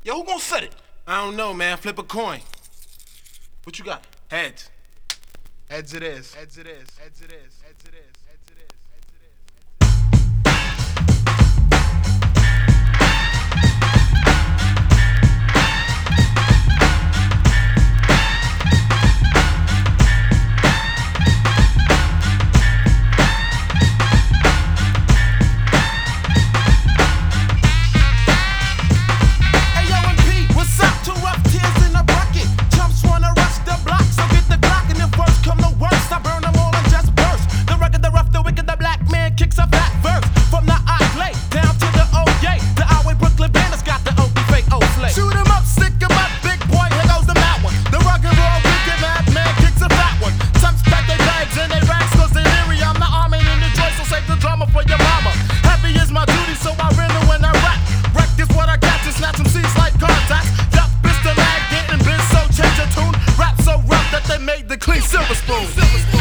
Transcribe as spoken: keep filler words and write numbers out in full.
Yo, who gonna set it? I don't know, man. Flip a coin. What you got? Heads. Heads it is. Heads it is. Heads it is. Heads it is. Heads it is. Heads it is. Clean silver spoon.